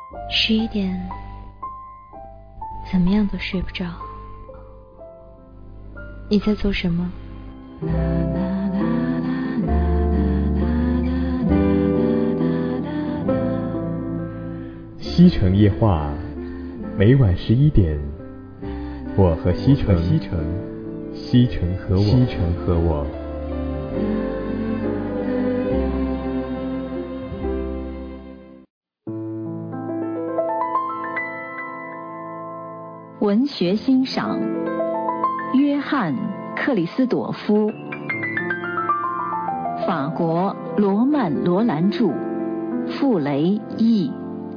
11点，怎么样都睡不着。你在做什么？ 西城夜话，每晚11点，我和西城，西城和我。 文学欣赏，约翰·克里斯朵夫，法国罗曼·罗兰著，傅雷译。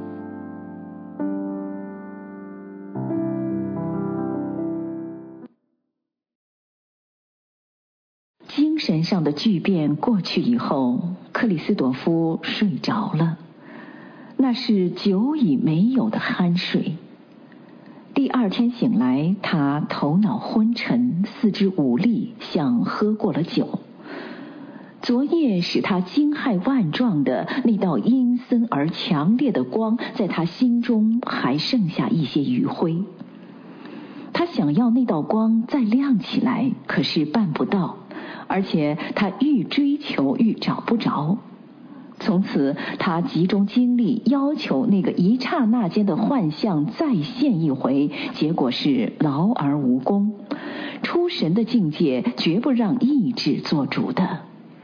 精神上的巨变过去以后，克里斯朵夫睡着了，那是久已没有的酣睡。第二天醒来，他头脑昏沉，四肢无力，像喝过了酒。昨夜使他惊骇万状的那道阴森而强烈的光，在他心中还剩下一些余晖。他想要那道光再亮起来，可是办不到，而且他愈追求愈找不着。从此他集中精力要求那个一刹那间的幻象再现一回，结果是劳而无功。出神的境界绝不让意志做主的。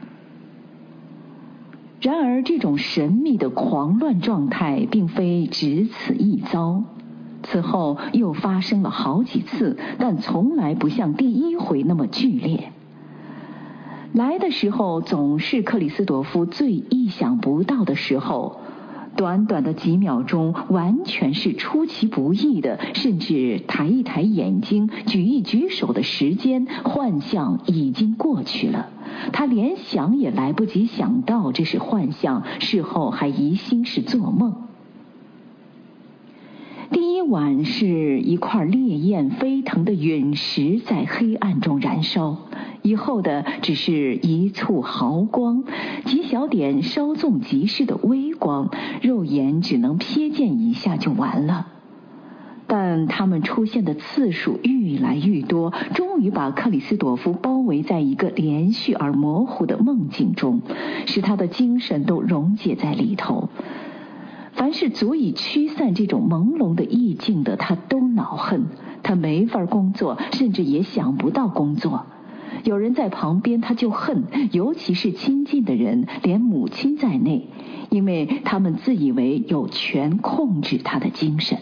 然而这种神秘的狂乱状态并非只此一遭，此后又发生了好几次，但从来不像第一回那么剧烈。来的时候总是克里斯朵夫最意想不到的时候，短短的几秒钟完全是出其不意的，甚至抬一抬眼睛，举一举手的时间，幻象已经过去了。他连想也来不及想到这是幻象，事后还疑心是做梦。第一晚是一块烈焰飞腾的陨石在黑暗中燃烧，以后的只是一簇毫光，几小点稍纵即逝的微光，肉眼只能瞥见一下就完了。但它们出现的次数愈来愈多，终于把克里斯朵夫包围在一个连续而模糊的梦境中，使他的精神都溶解在里头。凡是足以驱散这种朦胧的意境的，他都恼恨。他没法工作，甚至也想不到工作。有人在旁边他就恨，尤其是亲近的人，连母亲在内，因为他们自以为有权控制他的精神。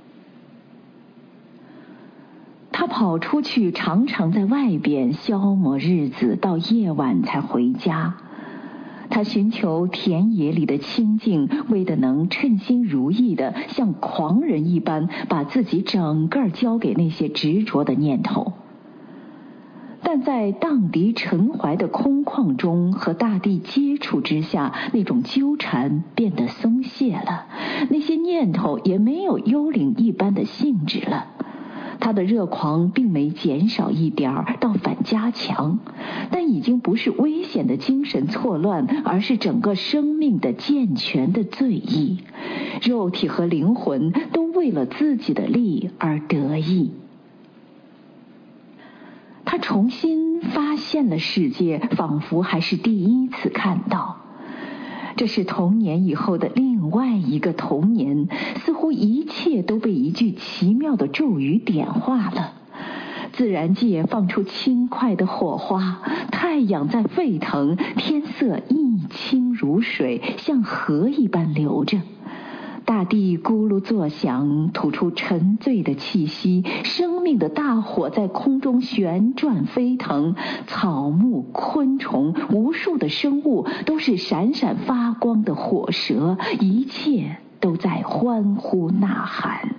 他跑出去，常常在外边消磨日子，到夜晚才回家。他寻求田野里的清静，为的能称心如意的像狂人一般把自己整个交给那些执着的念头。但在荡涤尘怀的空旷中和大地接触之下，那种纠缠变得松懈了，那些念头也没有幽灵一般的性质了。他的热狂并没减少一点，倒反加强，但已经不是危险的精神错乱，而是整个生命的健全的醉意。肉体和灵魂都为了自己的利而得意。他重新发现了世界，仿佛还是第一次看到。这是童年以后的另外一个童年，似乎一切都被一句奇妙的咒语点化了。自然界放出轻快的火花，太阳在沸腾，天色一清如水，像河一般流着。大地咕噜作响，吐出沉醉的气息，生命的大火在空中旋转飞腾，草木昆虫无数的生物都是闪闪发光的火舌，一切都在欢呼呐喊。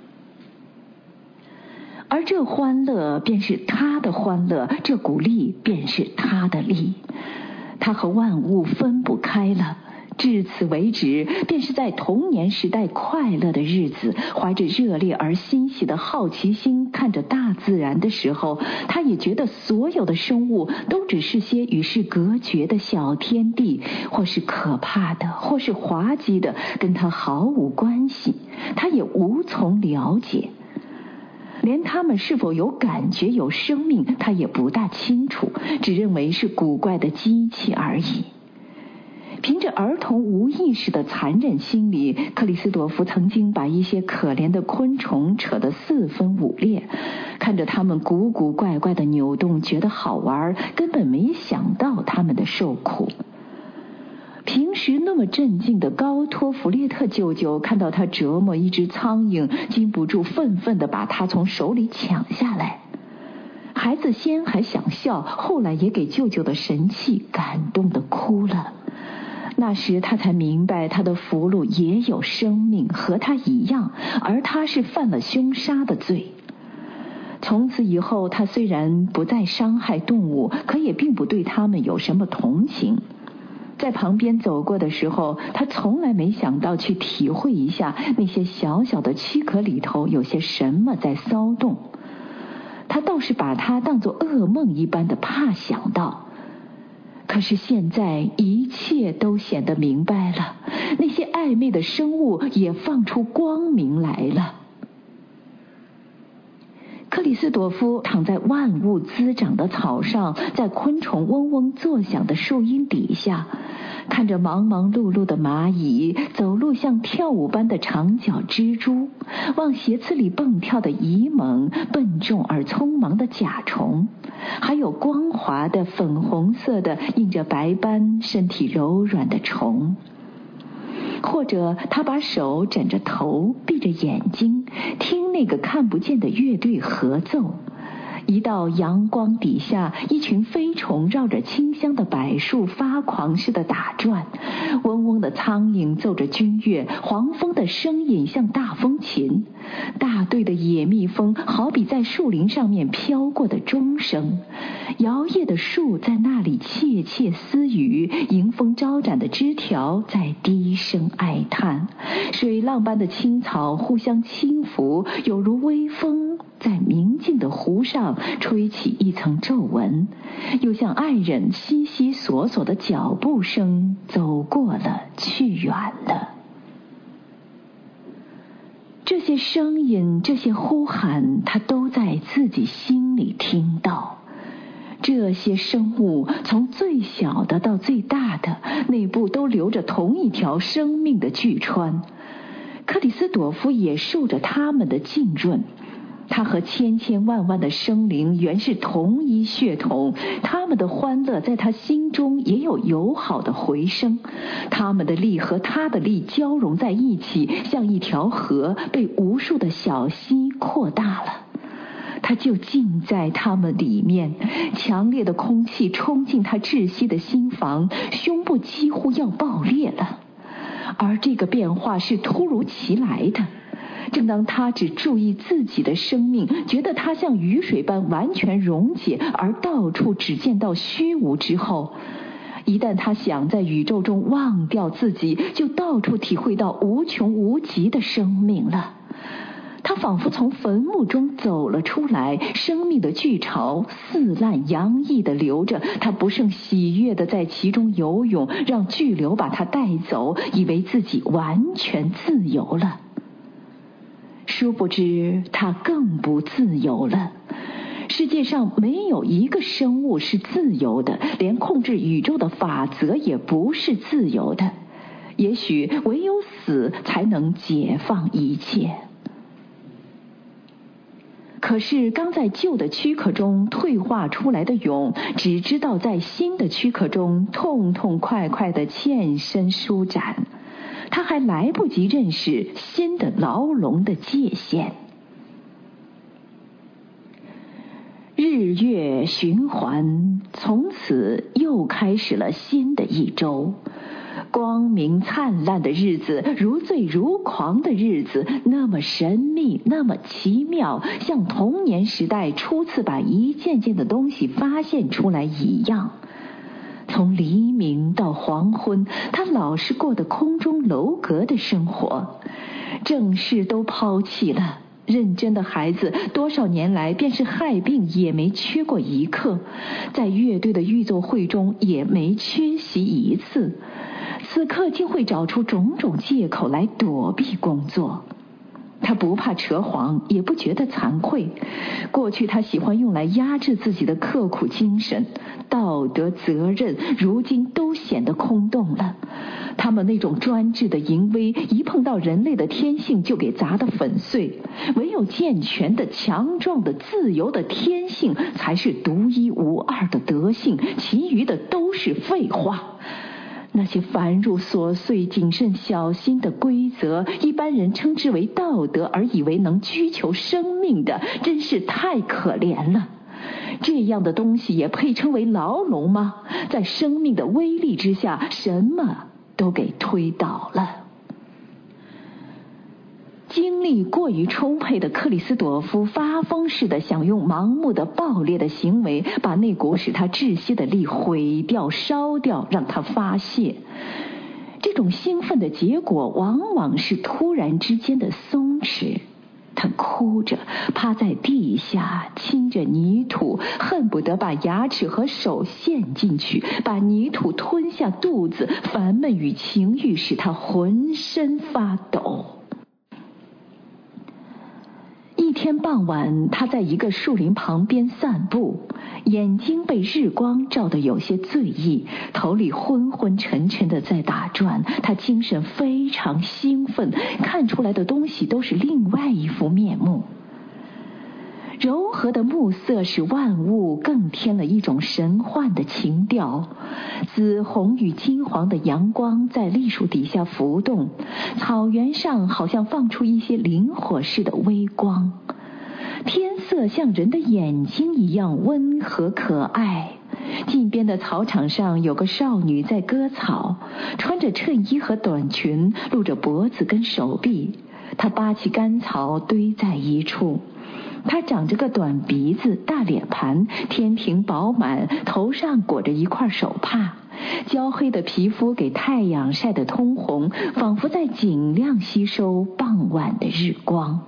而这欢乐便是他的欢乐，这股力便是他的力，他和万物分不开了， 至此为止，便是在童年时代快乐的日子，怀着热烈而欣喜的好奇心看着大自然的时候，他也觉得所有的生物都只是些与世隔绝的小天地，或是可怕的，或是滑稽的，跟他毫无关系，他也无从了解。连他们是否有感觉、有生命，他也不大清楚，只认为是古怪的机器而已。凭着儿童无意识的残忍心理，克里斯朵夫曾经把一些可怜的昆虫扯得四分五裂，看着它们古古怪怪的扭动，觉得好玩，根本没想到它们的受苦。平时那么镇静的高托弗列特舅舅看到他折磨一只苍蝇，禁不住愤愤地把它从手里抢下来。孩子先还想笑，后来也给舅舅的神气感动得哭了。那时他才明白，他的俘虏也有生命，和他一样，而他是犯了凶杀的罪。从此以后，他虽然不再伤害动物，可也并不对他们有什么同情。在旁边走过的时候，他从来没想到去体会一下那些小小的躯壳里头有些什么在骚动。他倒是把它当作噩梦一般的怕想到。可是现在一切都显得明白了，那些暧昧的生物也放出光明来了。克里斯朵夫躺在万物滋长的草上，在昆虫嗡嗡作响的树荫底下，看着忙忙碌碌的蚂蚁，走路像跳舞般的长脚蜘蛛，往鞋刺里蹦跳的蚁猛，笨重而匆忙的甲虫，还有光滑的粉红色的印着白斑、身体柔软的虫。或者他把手枕着头，闭着眼睛，听那个看不见的乐队合奏。一道阳光底下，一群飞虫绕着清香的柏树发狂似的打转，嗡嗡的苍蝇奏着军乐，黄蜂的声音像大风琴，大队的野蜜蜂好比在树林上面飘过的钟声，摇曳的树在那里窃窃私语，迎风招展的枝条在低声哀叹，水浪般的青草互相轻拂，有如微风在明净的湖上吹起一层皱纹，又像爱人悉悉索索的脚步声走过了，去远了。这些声音，这些呼喊，他都在自己心里听到。这些生物，从最小的到最大的，内部都流着同一条生命的巨川。克里斯朵夫也受着他们的浸润。他和千千万万的生灵原是同一血统，他们的欢乐在他心中也有友好的回声，他们的力和他的力交融在一起，像一条河被无数的小溪扩大了。他就浸在他们里面，强烈的空气冲进他窒息的心房，胸部几乎要爆裂了。而这个变化是突如其来的。正当他只注意自己的生命，觉得它像雨水般完全溶解，而到处只见到虚无之后，一旦他想在宇宙中忘掉自己，就到处体会到无穷无极的生命了。他仿佛从坟墓中走了出来，生命的巨潮肆烂洋溢地流着，他不胜喜悦地在其中游泳，让巨流把他带走，以为自己完全自由了。殊不知他更不自由了。世界上没有一个生物是自由的，连控制宇宙的法则也不是自由的。也许唯有死才能解放一切。可是刚在旧的躯壳中退化出来的蛹，只知道在新的躯壳中痛痛快快地欠身舒展，他还来不及认识新的牢笼的界限。日月循环，从此又开始了新的一周。光明灿烂的日子，如醉如狂的日子，那么神秘，那么奇妙，像童年时代初次把一件件的东西发现出来一样。 从黎明到黄昏，他老是过得空中楼阁的生活，正事都抛弃了。认真的孩子多少年来便是害病也没缺过一刻，在乐队的预奏会中也没缺席一次，此刻竟会找出种种借口来躲避工作。他不怕扯谎，也不觉得惭愧。过去他喜欢用来压制自己的刻苦精神，道德责任如今都显得空洞了。他们那种专制的淫威，一碰到人类的天性就给砸得粉碎。唯有健全的、强壮的、自由的天性才是独一无二的德性，其余的都是废话。那些繁缛琐碎、谨慎小心的规则，一般人称之为道德，而以为能居求生命的，真是太可怜了。这样的东西也配称为牢笼吗？在生命的威力之下，什么都给推倒了。精力过于充沛的克里斯朵夫发疯似的想用盲目的暴烈的行为把那股使他窒息的力毁掉烧掉，让他发泄。这种兴奋的结果往往是突然之间的松弛。他哭着趴在地下，亲着泥土，恨不得把牙齿和手陷进去，把泥土吞下肚子。烦闷与情欲使他浑身发抖。一天傍晚，他在一个树林旁边散步，眼睛被日光照得有些醉意，头里昏昏沉沉的在打转。他精神非常兴奋，看出来的东西都是另外一副面目。柔和的暮色使万物更添了一种神幻的情调，紫红与金黄的阳光在栗树底下浮动，草原上好像放出一些灵火似的微光。天色像人的眼睛一样温和可爱。近边的草场上有个少女在割草，穿着衬衣和短裙，露着脖子跟手臂。她扒起干草堆在一处。她长着个短鼻子、大脸盘，天平饱满，头上裹着一块手帕，焦黑的皮肤给太阳晒得通红，仿佛在尽量吸收傍晚的日光。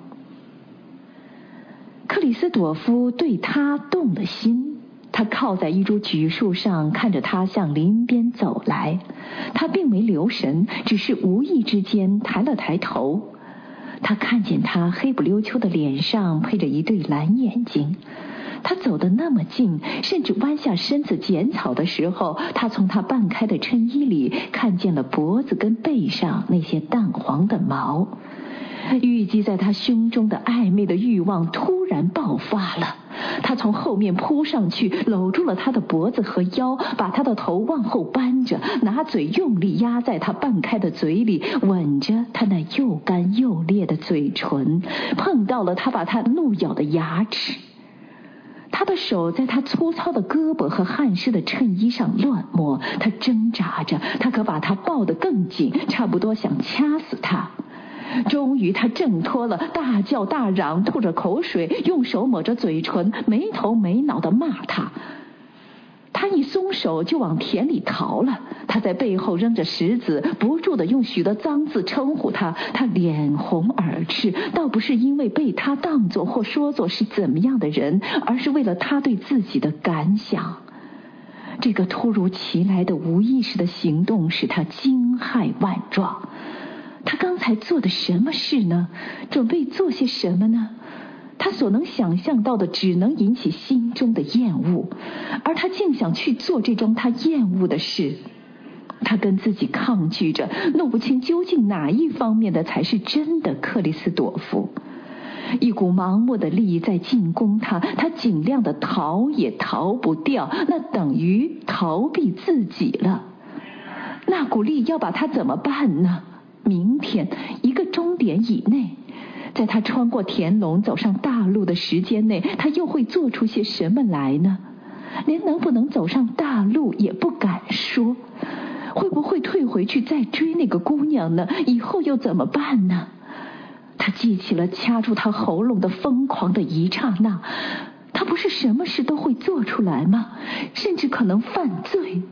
克里斯朵夫对她动了心，他靠在一株榉树上，看着她向林边走来。他并没留神，只是无意之间抬了抬头。他看见她黑不溜秋的脸上配着一对蓝眼睛。他走得那么近，甚至弯下身子捡草的时候，他从他半开的衬衣里看见了脖子跟背上那些淡黄的毛。郁积在他胸中的暧昧的欲望突然爆发了，他从后面扑上去，搂住了他的脖子和腰，把他的头往后扳着，拿嘴用力压在他半开的嘴里，吻着他那又干又裂的嘴唇，碰到了他把他怒咬的牙齿。他的手在他粗糙的胳膊和汗湿的衬衣上乱摸，他挣扎着，他可把他抱得更紧，差不多想掐死他。终于他挣脱了，大叫大嚷，吐着口水，用手抹着嘴唇，没头没脑地骂他。他一松手就往田里逃了，他在背后扔着石子，不住地用许多脏字称呼他。他脸红耳赤，倒不是因为被他当作或说作是怎么样的人，而是为了他对自己的感想。这个突如其来的无意识的行动使他惊骇万状。他刚才做的什么事呢？准备做些什么呢？他所能想象到的只能引起心中的厌恶，而他竟想去做这桩他厌恶的事。他跟自己抗拒着，弄不清究竟哪一方面的才是真的克里斯朵夫。一股盲目的力在进攻他，他尽量的逃也逃不掉，那等于逃避自己了。那股力要把他怎么办呢？明天1个钟点以内，在他穿过田垄走上大路的时间内，他又会做出些什么来呢？连能不能走上大路也不敢说。会不会退回去再追那个姑娘呢？以后又怎么办呢？他记起了掐住他喉咙的疯狂的一刹那。他不是什么事都会做出来吗？甚至可能犯罪。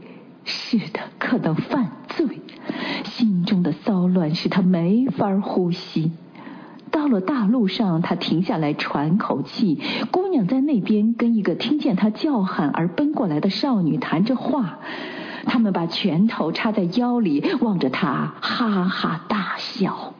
是的，可能犯罪。心中的骚乱使他没法呼吸。到了大路上，他停下来喘口气。姑娘在那边跟一个听见他叫喊而奔过来的少女谈着话，他们把拳头插在腰里，望着他哈哈大笑。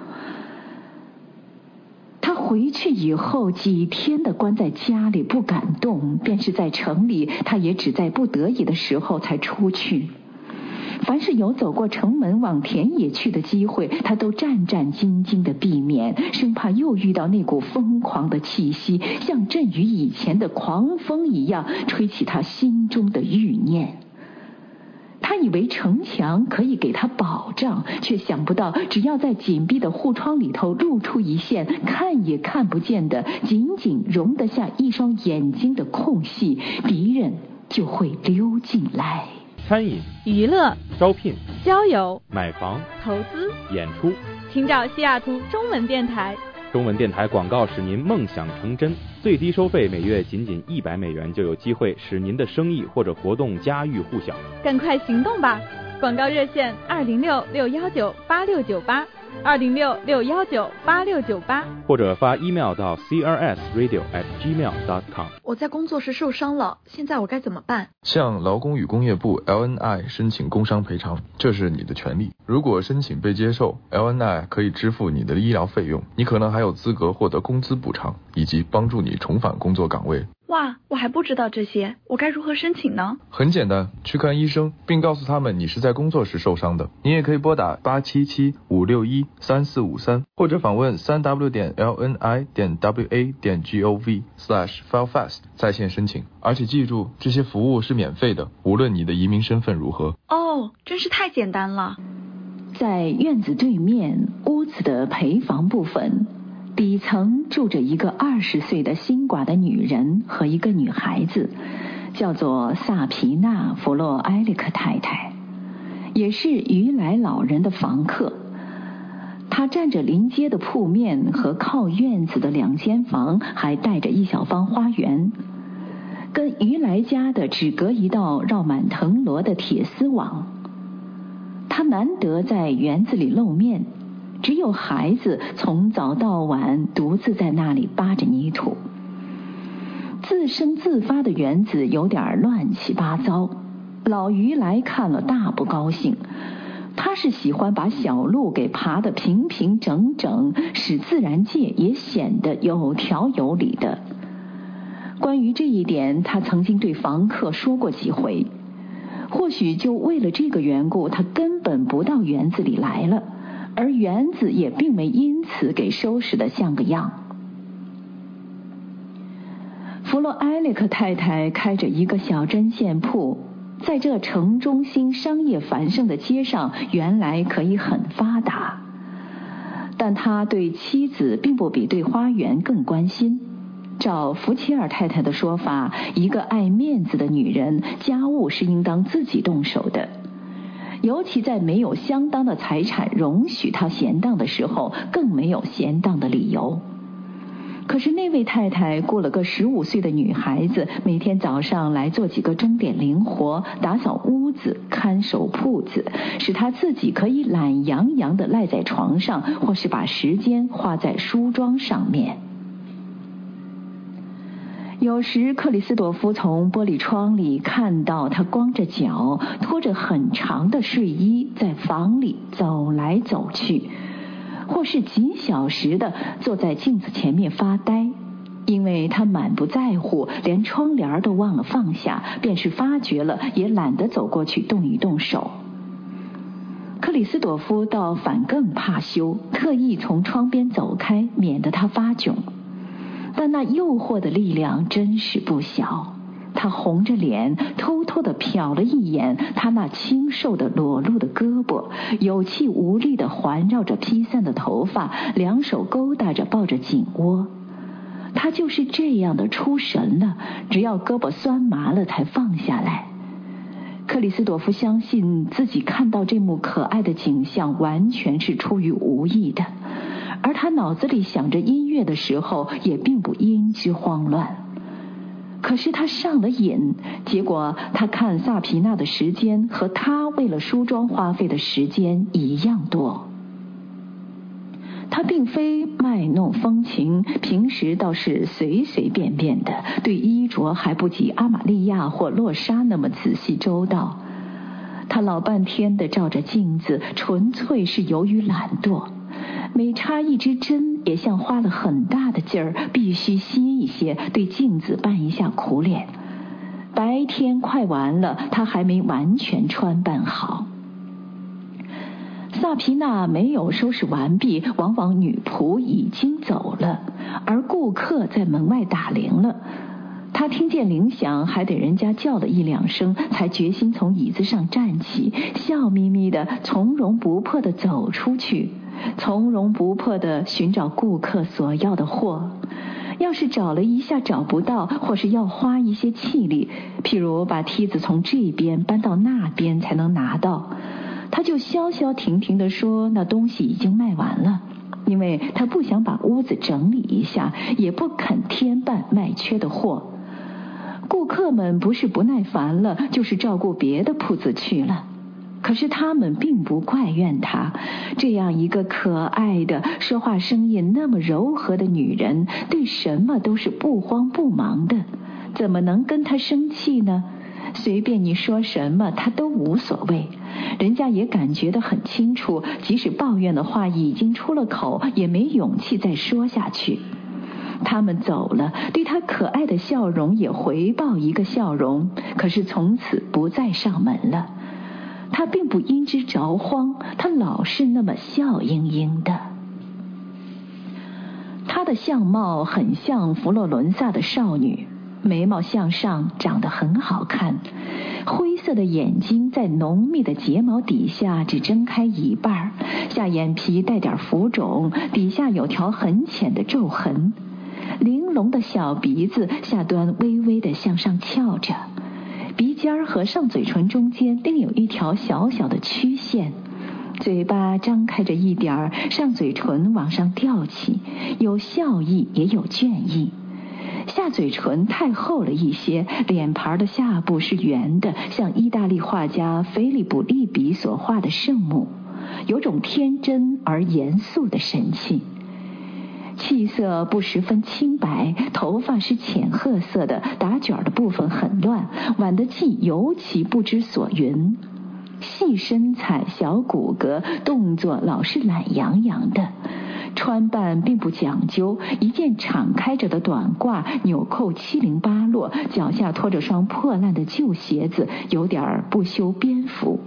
他回去以后几天的关在家里不敢动，便是在城里，他也只在不得已的时候才出去。凡是有走过城门往田野去的机会，他都战战兢兢地避免，生怕又遇到那股疯狂的气息，像阵雨以前的狂风一样吹起他心中的欲念。他以为城墙可以给他保障，却想不到只要在紧闭的护窗里头露出一线看也看不见的仅仅容得下一双眼睛的空隙，敌人就会溜进来。 餐饮、 娱乐、 招聘、 交友、 买房、 投资、 演出， 请找西雅图中文电台。 中文电台广告使您梦想成真，最低收费每月仅$100就有机会使您的生意或者活动家喻户晓。 赶快行动吧！广告热线206-619-8698，206-619-8698， 或者发 email 到 crsradio@gmail.com。 我在工作时受伤了，现在我该怎么办？ 向劳工与工业部 LNI 申请工伤赔偿，这是你的权利。如果申请被接受， LNI 可以支付你的医疗费用，你可能还有资格获得工资补偿，以及帮助你重返工作岗位。 哇，我还不知道这些，我该如何申请呢？ 很简单，去看医生，并告诉他们你是在工作时受伤的。你也可以拨打877-561-3453，或者访问www.lni.wa.gov/filefast 在线申请。而且记住，这些服务是免费的，无论你的移民身份如何。 哦，真是太简单了。 在院子对面屋子的陪房部分，底层住着一个20岁的新寡的女人和一个女孩子，叫做萨皮娜·弗洛埃利克太太，也是余来老人的房客。她占着临街的铺面和靠院子的2间房，还带着一小方花园，跟余来家的只隔一道绕满藤萝的铁丝网。她难得在园子里露面，只有孩子从早到晚独自在那里扒着泥土。自生自发的园子有点乱七八糟，老余来看了大不高兴。他是喜欢把小路给爬得平平整整，使自然界也显得有条有理的。关于这一点，他曾经对房客说过几回。或许就为了这个缘故，他根本不到园子里来了，而园子也并没因此给收拾得像个样。弗洛埃利克太太开着一个小针线铺，在这城中心商业繁盛的街上，原来可以很发达。但他对妻子并不比对花园更关心。照福切尔太太的说法，一个爱面子的女人，家务是应当自己动手的，尤其在没有相当的财产容许她闲荡的时候，更没有闲荡的理由。可是那位太太雇了个15岁的女孩子，每天早上来做几个钟点零活，打扫屋子，看守铺子，使她自己可以懒洋洋地赖在床上，或是把时间花在梳妆上面。有时克里斯朵夫从玻璃窗里看到他光着脚，拖着很长的睡衣在房里走来走去，或是几小时的坐在镜子前面发呆，因为他满不在乎，连窗帘都忘了放下，便是发觉了也懒得走过去动一动手。克里斯朵夫倒反更怕羞，特意从窗边走开，免得他发窘。但那诱惑的力量真是不小。他红着脸偷偷地瞟了一眼他那清瘦的裸露的胳膊，有气无力地环绕着披散的头发，两手勾搭着抱着颈窝。他就是这样的出神了，只要胳膊酸麻了才放下来。克里斯朵夫相信自己看到这幕可爱的景象完全是出于无意的，而他脑子里想着音乐的时候也并不因之慌乱。 可是他上了瘾，结果他看萨皮娜的时间和他为了梳妆花费的时间一样多。他并非卖弄风情，平时倒是随随便便的，对衣着还不及阿玛利亚或洛莎那么仔细周到。他老半天的照着镜子，纯粹是由于懒惰。每插一支针，也像花了很大的劲儿，必须歇一歇，对镜子扮一下苦脸。白天快完了，他还没完全穿扮好。萨皮娜没有收拾完毕，往往女仆已经走了，而顾客在门外打铃了。他听见铃响，还得人家叫了一两声，才决心从椅子上站起，笑眯眯的，从容不迫的走出去，从容不迫的寻找顾客所要的货。要是找了一下找不到，或是要花一些气力，譬如把梯子从这边搬到那边才能拿到，他就消消停停地说那东西已经卖完了，因为他不想把屋子整理一下，也不肯添办卖缺的货。顾客们不是不耐烦了，就是照顾别的铺子去了。可是他们并不怪怨他，这样一个可爱的、说话声音那么柔和的女人，对什么都是不慌不忙的，怎么能跟他生气呢？随便你说什么，他都无所谓。人家也感觉得很清楚，即使抱怨的话已经出了口，也没勇气再说下去。他们走了，对他可爱的笑容也回报一个笑容，可是从此不再上门了。他并不因之着慌，他老是那么笑盈盈的。他的相貌很像佛罗伦萨的少女，眉毛向上，长得很好看，灰色的眼睛在浓密的睫毛底下只睁开一半，下眼皮带点浮肿，底下有条很浅的皱痕，玲珑的小鼻子下端微微的向上翘着，鼻尖和上嘴唇中间另有一条小小的曲线，嘴巴张开着一点，上嘴唇往上吊起，有笑意也有倦意。下嘴唇太厚了一些，脸盘的下部是圆的，像意大利画家菲利普利比所画的圣母，有种天真而严肃的神气。气色不十分清白，头发是浅褐色的，打卷的部分很乱，挽得髻尤其不知所云。细身材，小骨骼，动作老是懒洋洋的。穿扮并不讲究，一件敞开着的短褂，纽扣七零八落，脚下拖着双破烂的旧鞋子，有点不修边幅。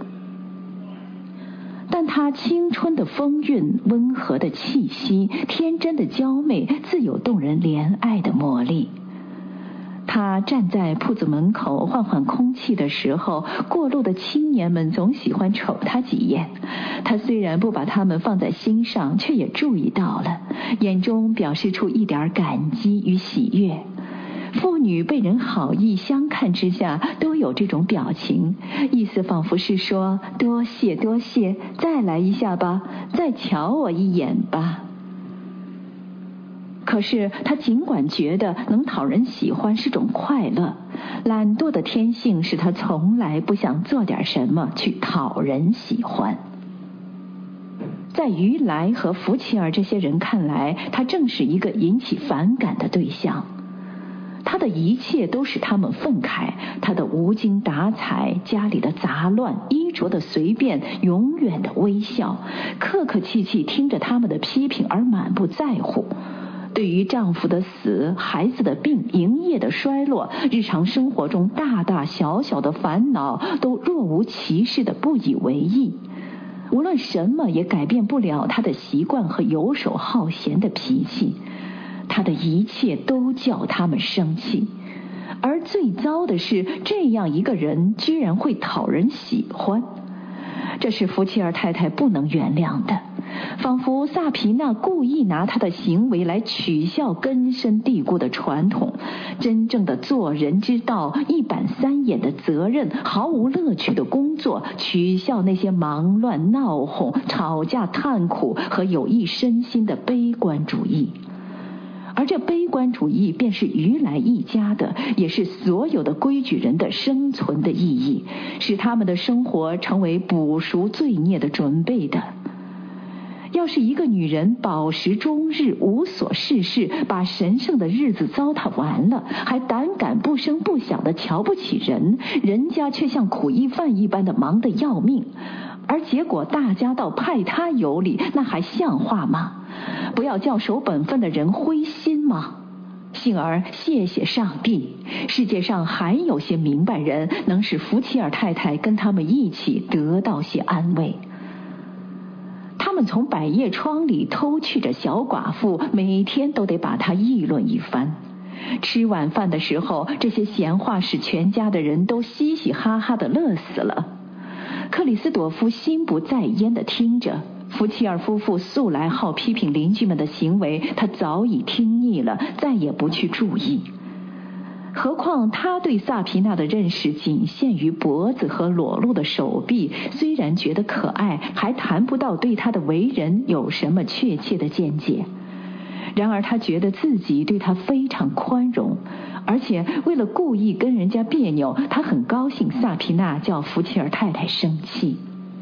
但她青春的风韵，温和的气息，天真的娇媚，自有动人怜爱的魔力。他站在铺子门口换换空气的时候，过路的青年们总喜欢瞅他几眼。他虽然不把他们放在心上，却也注意到了，眼中表示出一点感激与喜悦。妇女被人好意相看之下，都有这种表情，意思仿佛是说：多谢多谢，再来一下吧，再瞧我一眼吧。可是他尽管觉得能讨人喜欢是种快乐，懒惰的天性使他从来不想做点什么去讨人喜欢。在于来和福奇尔这些人看来，他正是一个引起反感的对象。他的一切都使他们愤慨，他的无精打采，家里的杂乱，衣着的随便，永远的微笑，客客气气听着他们的批评而满不在乎。对于丈夫的死、孩子的病、营业的衰落，日常生活中大大小小的烦恼，都若无其事的不以为意。无论什么也改变不了他的习惯和游手好闲的脾气，他的一切都叫他们生气。而最糟的是，这样一个人居然会讨人喜欢，这是福奇尔太太不能原谅的。仿佛萨皮娜故意拿他的行为来取笑根深蒂固的传统，真正的做人之道，一板三眼的责任，毫无乐趣的工作，取笑那些忙乱闹哄、吵架叹苦和有益身心的悲观主义。 而这悲观主义便是于来一家的，也是所有的规矩人的生存的意义，使他们的生活成为补赎罪孽的准备的。要是一个女人饱食终日，无所事事，把神圣的日子糟蹋完了，还胆敢不声不响地瞧不起人，人家却像苦役犯一般的忙得要命，而结果大家倒派他有理，那还像话吗？不要叫守本分的人灰心吗？幸而谢谢上帝，世界上还有些明白人，能使福奇尔太太跟他们一起得到些安慰。他们从百叶窗里偷去着小寡妇，每天都得把她议论一番。吃晚饭的时候，这些闲话使全家的人都嘻嘻哈哈地乐死了。克里斯朵夫心不在焉地听着，福奇尔夫妇素来好批评邻居们的行为，他早已听腻了，再也不去注意。何况他对萨皮娜的认识仅限于脖子和裸露的手臂，虽然觉得可爱，还谈不到对他的为人有什么确切的见解。然而他觉得自己对他非常宽容，而且为了故意跟人家别扭，他很高兴萨皮娜叫福奇尔太太生气。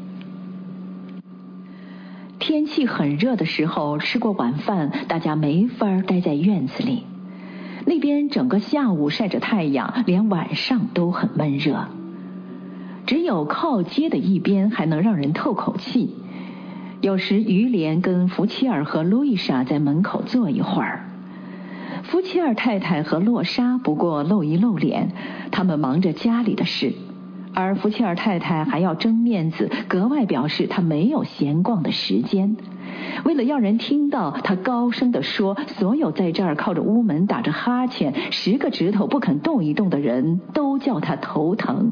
天气很热的时候，吃过晚饭，大家没法待在院子里。那边整个下午晒着太阳，连晚上都很闷热。只有靠街的一边还能让人透口气。有时于连跟福奇尔和路易莎在门口坐一会儿。福奇尔太太和洛莎不过露一露脸，他们忙着家里的事，而福奇尔太太还要争面子，格外表示她没有闲逛的时间。为了要人听到，他高声地说，所有在这儿靠着屋门打着哈欠10个指头不肯动一动的人都叫他头疼。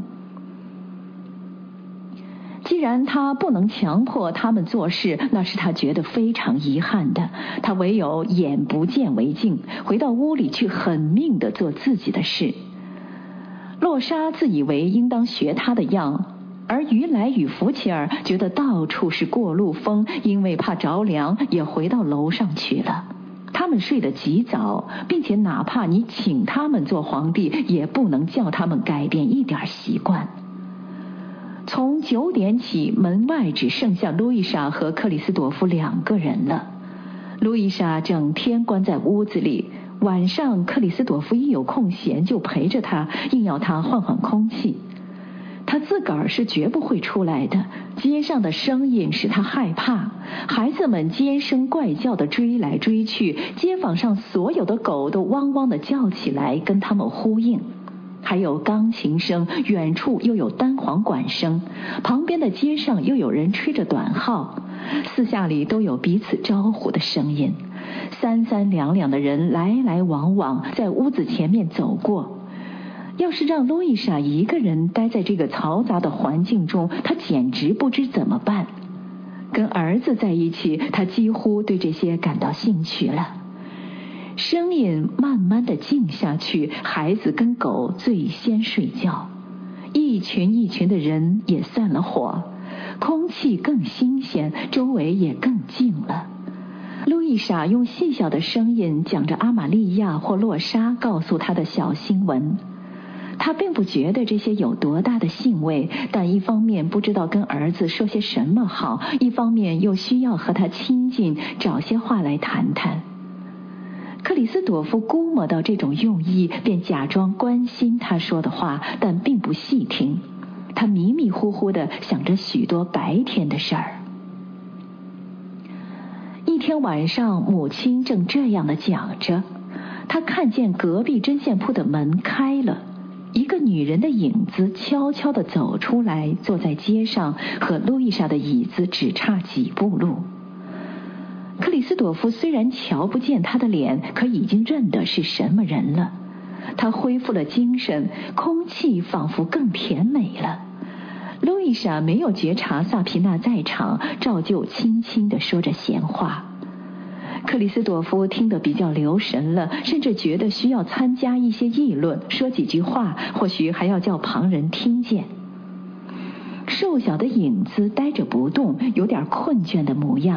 既然他不能强迫他们做事，那是他觉得非常遗憾的，他唯有眼不见为净，回到屋里去狠命地做自己的事。洛莎自以为应当学他的样，而于来与福奇尔觉得到处是过路风，因为怕着凉，也回到楼上去了。他们睡得极早，并且哪怕你请他们做皇帝，也不能叫他们改变一点习惯。从9点起，门外只剩下路易莎和克里斯朵夫2个人了。路易莎整天关在屋子里，晚上克里斯朵夫一有空闲就陪着他，硬要他换换空气。他自个儿是绝不会出来的，街上的声音使他害怕，孩子们尖声怪叫地追来追去，街坊上所有的狗都汪汪地叫起来跟他们呼应。还有钢琴声，远处又有单簧管声，旁边的街上又有人吹着短号，四下里都有彼此招呼的声音，三三两两的人来来往往在屋子前面走过。要是让路易莎一个人待在这个嘈杂的环境中，她简直不知怎么办。跟儿子在一起，她几乎对这些感到兴趣了。声音慢慢地静下去，孩子跟狗最先睡觉，一群一群的人也散了伙，空气更新鲜，周围也更静了。路易莎用细小的声音讲着阿玛利亚或洛莎告诉她的小新闻。她并不觉得这些有多大的兴味，但一方面不知道跟儿子说些什么好，一方面又需要和他亲近，找些话来谈谈。克里斯朵夫估摸到这种用意，便假装关心他说的话，但并不细听。他迷迷糊糊地想着许多白天的事儿。一天晚上，母亲正这样地讲着，她看见隔壁针线铺的门开了，一个女人的影子悄悄地走出来，坐在街上，和路易莎的椅子只差几步路。克里斯朵夫虽然瞧不见她的脸，可已经认得是什么人了。他恢复了精神，空气仿佛更甜美了。路易莎没有觉察萨皮娜在场，照旧轻轻地说着闲话。克里斯朵夫听得比较留神了，甚至觉得需要参加一些议论，说几句话，或许还要叫旁人听见。瘦小的影子呆着不动，有点困倦的模样。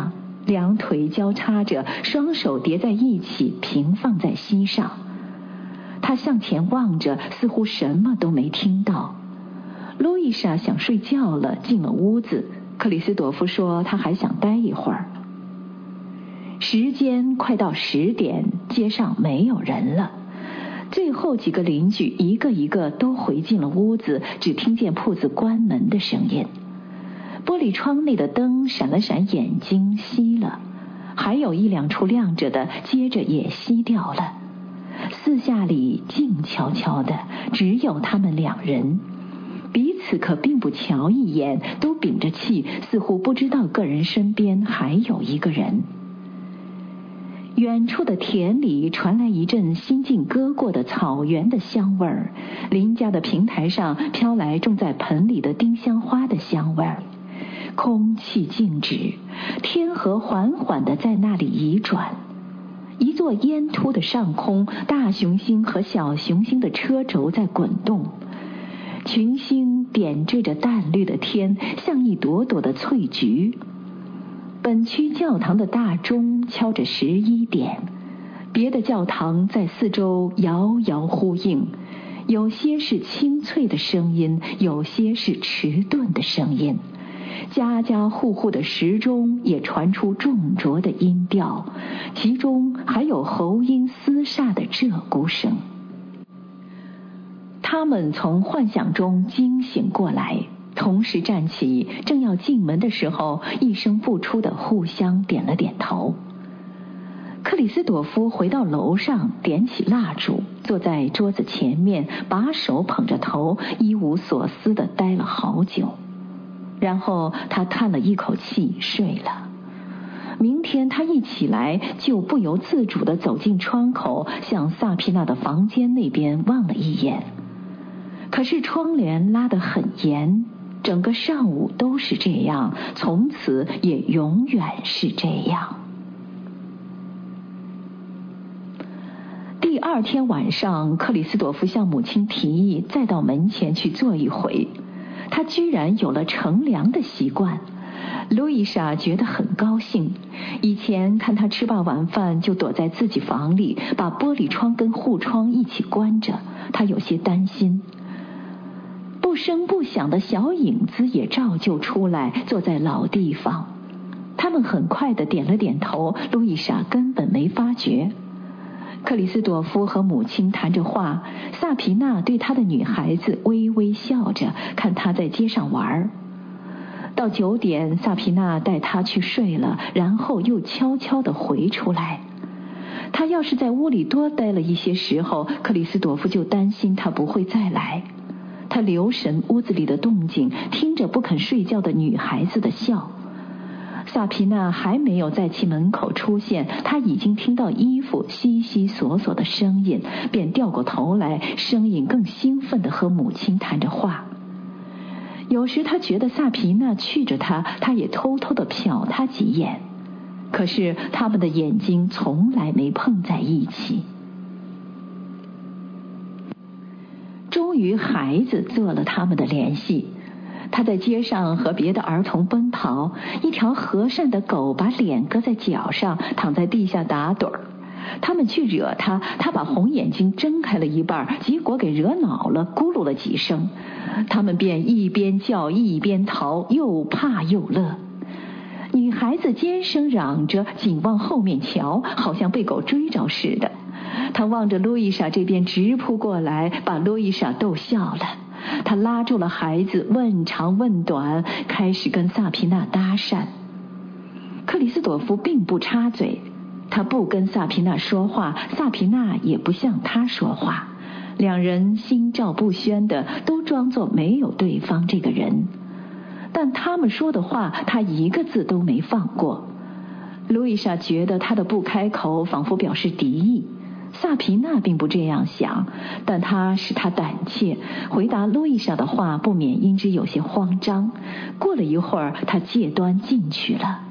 两腿交叉着，双手叠在一起，平放在膝上。他向前望着，似乎什么都没听到。路易莎想睡觉了，进了屋子。克里斯朵夫说他还想待一会儿。时间快到10点，街上没有人了。最后几个邻居一个一个都回进了屋子，只听见铺子关门的声音。玻璃窗内的灯闪了闪眼睛，熄了，还有一两处亮着的，接着也熄掉了。四下里静悄悄的，只有他们两人，彼此可并不瞧一眼，都屏着气，似乎不知道个人身边还有一个人。远处的田里传来一阵新近割过的草原的香味儿，邻家的平台上飘来种在盆里的丁香花的香味儿。空气静止，天河缓缓地在那里移转。一座烟突的上空，大熊星和小熊星的车轴在滚动，群星点缀着淡绿的天，像一朵朵的翠菊。本区教堂的大钟敲着11点，别的教堂在四周遥遥呼应，有些是清脆的声音，有些是迟钝的声音。家家户户的时钟也传出重浊的音调，其中还有喉音厮杀的鹧鸪声。他们从幻想中惊醒过来，同时站起，正要进门的时候，一声不出的互相点了点头。克里斯朵夫回到楼上，点起蜡烛，坐在桌子前面，把手捧着头，一无所思地待了好久。然后他叹了一口气，睡了。明天他一起来，就不由自主地走进窗口，向萨皮娜的房间那边望了一眼。可是窗帘拉得很严，整个上午都是这样，从此也永远是这样。第二天晚上，克里斯朵夫向母亲提议再到门前去坐一回。他居然有了乘凉的习惯。路易莎觉得很高兴。以前看他吃罢晚饭就躲在自己房里，把玻璃窗跟护窗一起关着，他有些担心。不声不响的小影子也照旧出来，坐在老地方。他们很快地点了点头，路易莎根本没发觉。克里斯朵夫和母亲谈着话，萨皮娜对他的女孩子微微笑着，看他在街上玩。到9点，萨皮娜带他去睡了，然后又悄悄地回出来。他要是在屋里多待了一些时候，克里斯朵夫就担心他不会再来。他留神屋子里的动静，听着不肯睡觉的女孩子的笑。萨皮娜还没有在其门口出现，他已经听到衣服悉悉索索的声音，便掉过头来，声音更兴奋地和母亲谈着话。有时他觉得萨皮娜觑着他，他也偷偷地瞟他几眼，可是他们的眼睛从来没碰在一起。终于孩子做了他们的联系。他在街上和别的儿童奔跑，一条和善的狗把脸搁在脚上，躺在地下打盹儿。他们去惹他，他把红眼睛睁开了一半，结果给惹恼了，咕噜了几声。他们便一边叫一边逃，又怕又乐。女孩子尖声嚷着，紧往后面瞧，好像被狗追着似的。她望着路易莎这边直扑过来，把路易莎逗笑了。他拉住了孩子，问长问短，开始跟萨皮娜搭讪。克里斯朵夫并不插嘴，他不跟萨皮娜说话，萨皮娜也不向他说话，两人心照不宣的，都装作没有对方这个人。但他们说的话，他一个字都没放过。路易莎觉得他的不开口仿佛表示敌意，萨皮娜并不这样想，但他使他胆怯，回答路易莎的话不免因之有些慌张。过了一会儿，他戒端进去了。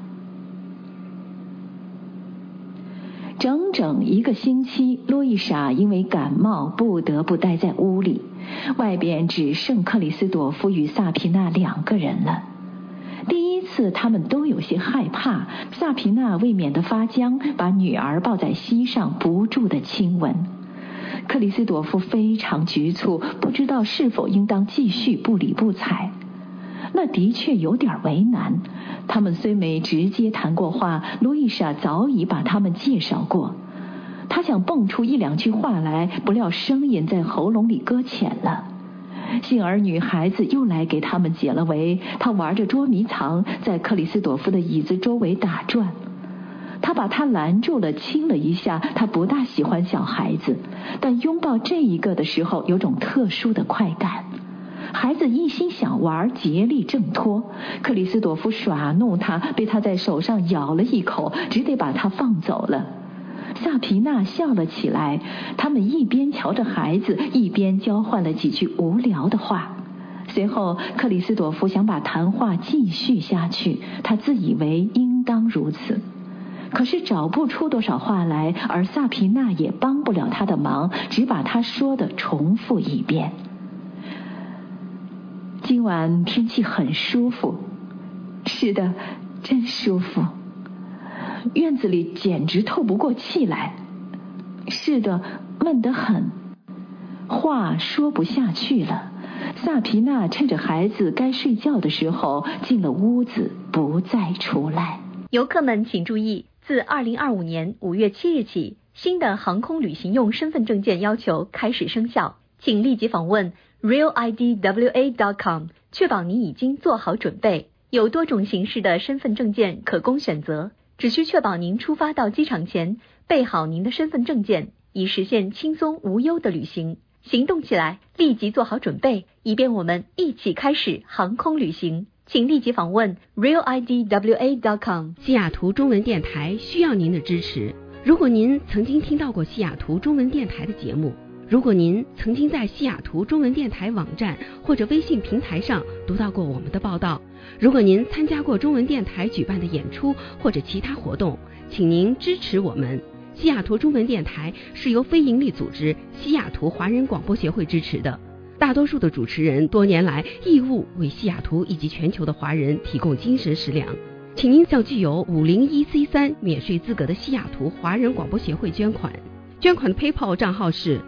整整1个星期，路易莎因为感冒不得不待在屋里，外边只剩克里斯朵夫与萨皮娜2个人了。第一次次他们都有些害怕，萨皮娜未免得发僵，把女儿抱在膝上不住地亲吻。克里斯朵夫非常局促，不知道是否应当继续不理不睬。那的确有点为难，他们虽没直接谈过话，路易莎早已把他们介绍过。他想蹦出一两句话来，不料声音在喉咙里搁浅了。幸而女孩子又来给他们解了围，她玩着捉迷藏，在克里斯朵夫的椅子周围打转。他把他拦住了，亲了一下。他不大喜欢小孩子，但拥抱这一个的时候有种特殊的快感。孩子一心想玩，竭力挣脱。克里斯朵夫耍弄他，被他在手上咬了一口，只得把他放走了。萨皮娜笑了起来，他们一边瞧着孩子，一边交换了几句无聊的话。随后克里斯朵夫想把谈话继续下去，他自以为应当如此，可是找不出多少话来，而萨皮娜也帮不了他的忙，只把他说的重复一遍。今晚天气很舒服。是的，真舒服。院子里简直透不过气来。是的，闷得很。话说不下去了。萨皮娜趁着孩子该睡觉的时候进了屋子，不再出来。 游客们请注意，自2025年5月7日起，新的航空旅行用身份证件要求开始生效，请立即访问 realidwa.com， 确保你已经做好准备。有多种形式的身份证件可供选择，只需确保您出发到机场前备好您的身份证件，以实现轻松无忧的旅行。行动起来，立即做好准备，以便我们一起开始航空旅行。请立即访问 realidwa.com。 西雅图中文电台需要您的支持。如果您曾经听到过西雅图中文电台的节目，如果您曾经在西雅图中文电台网站或者微信平台上读到过我们的报道，如果您参加过中文电台举办的演出或者其他活动，请您支持我们。西雅图中文电台是由非营利组织西雅图华人广播协会支持的，大多数的主持人多年来义务为西雅图以及全球的华人提供精神食粮。请您向具有501C3免税资格的西雅图华人广播协会捐款。捐款的 PayPal 账号是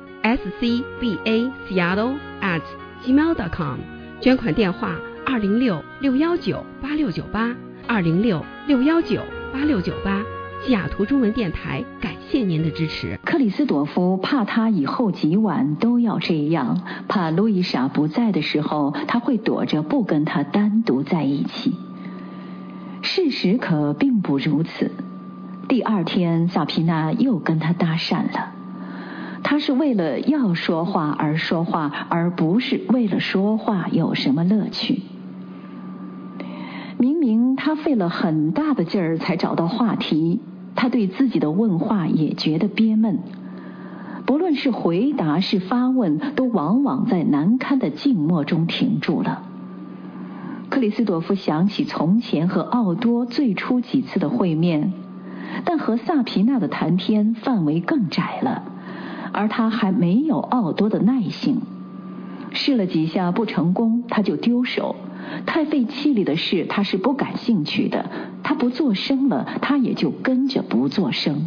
scbaseattle@gmail.com， 捐款电话206-619-8698 206-619-8698。西雅图中文电台感谢您的支持。 克里斯朵夫怕他以后几晚都要这样，怕路易莎不在的时候他会躲着不跟他单独在一起。事实可并不如此。第二天萨皮娜又跟他搭讪了，他是为了要说话而说话，而不是为了说话有什么乐趣。明明他费了很大的劲儿才找到话题，他对自己的问话也觉得憋闷，不论是回答是发问，都往往在难堪的静默中停住了。克里斯朵夫想起从前和奥多最初几次的会面，但和萨皮娜的谈天范围更窄了，而他还没有奥多的耐性。试了几下不成功，他就丢手。太费气力的事他是不感兴趣的，他不作声了，他也就跟着不作声。